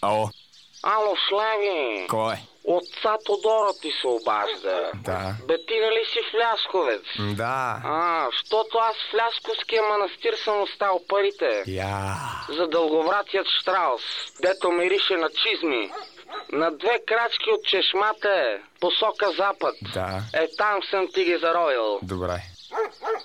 Ало, Ало, Слави! кой? Отца Тодора ти се обажда. Да. Бе, ти нали си флясковец? Да. Щото аз в Флясковския манастир съм остал парите. За дълговратият Штраус, дето мирише на чизми. На 2 крачки от чешмата е, посока запад. Да. Там съм ти ги заровил. Добре.